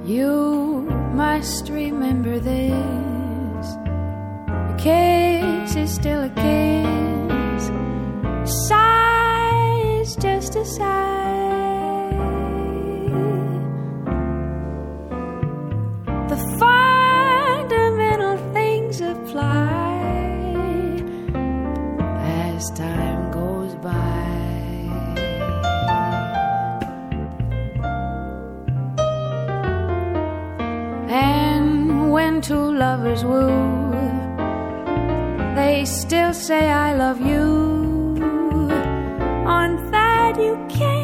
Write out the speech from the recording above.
You must remember this. A kiss is still a kiss. A sigh is just a sigh. The fundamental things apply as time goes by. And when two lovers woo, they still say I love you. On that you can't